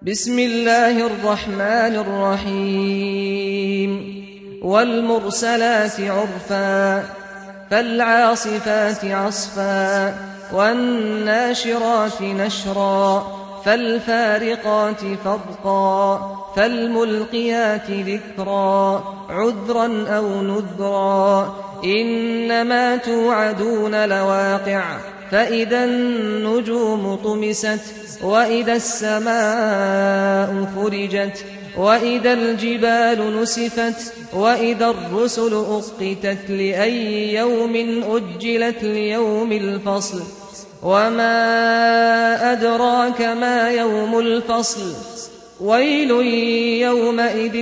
بسم الله الرحمن الرحيم والمرسلات عرفا فالعاصفات عصفا والناشرات نشرا فالفارقات فرقا فالملقيات ذكرا عذرا أو نذرا إنما توعدون لواقع فإذا النجوم طمست وإذا السماء فرجت وإذا الجبال نسفت وإذا الرسل أقتت لأي يوم أجلت ليوم الفصل وما أدراك ما يوم الفصل ويل يومئذ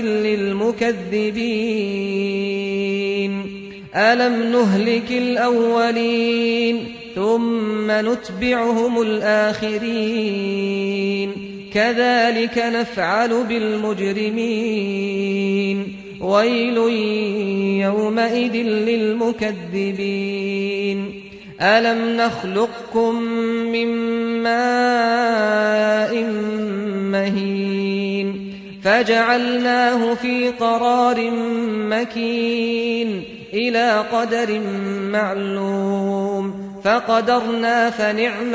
للمكذبين ألم نهلك الأولين ثم نتبعهم الآخرين كذلك نفعل بالمجرمين ويل يومئذ للمكذبين ألم نخلقكم من ماء مهين فجعلناه في قرار مكين إلى قدر معلوم فقدرنا فنعم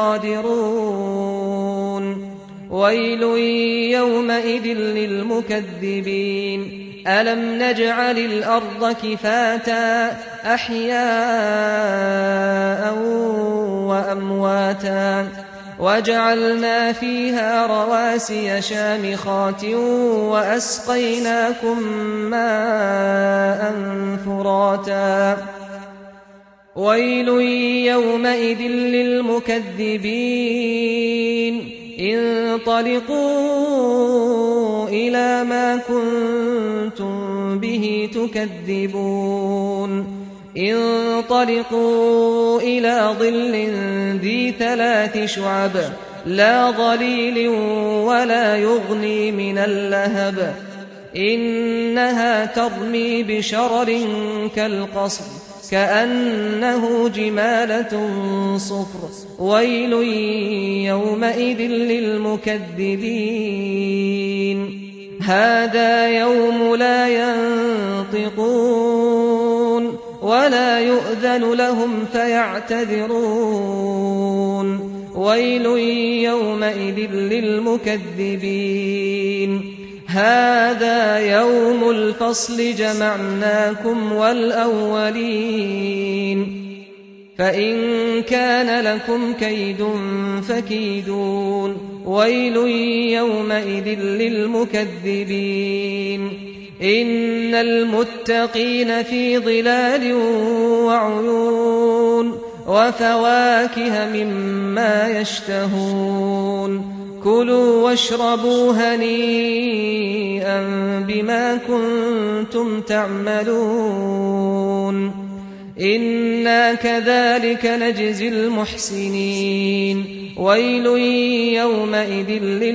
القادرون ويل يومئذ للمكذبين ألم نجعل الأرض كفاتا أحياء وأمواتا وجعلنا فيها رواسي شامخات وأسقيناكم ماء فراتا ويل يومئذ للمكذبين انطلقوا إلى ما كنتم به تكذبون انطلقوا إلى ظل ذي 3 شعب لا ظليل ولا يغني من اللهب إنها ترمي بشرر كالقصر كأنه جمالة صفر ويل يومئذ للمكذبين هذا يوم لا ينطقون ولا يؤذن لهم فيعتذرون ويل يومئذ للمكذبين هذا يوم الفصل جمعناكم والأولين فإن كان لكم كيد فكيدون ويل يومئذ للمكذبين إن المتقين في ظلال وعيون وفواكه مما يشتهون كلوا واشربوا هنيئا بما كنتم تعملون إنا كذلك نجزي المحسنين ويل يومئذ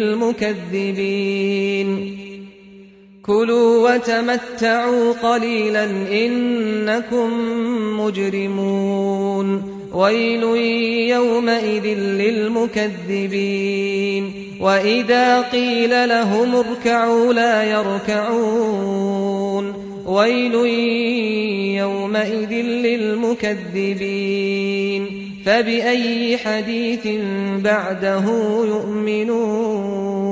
للمكذبين كلوا وتمتعوا قليلا إنكم مجرمون ويل يومئذ للمكذبين وإذا قيل لهم اركعوا لا يركعون ويل يومئذ للمكذبين فبأي حديث بعده يؤمنون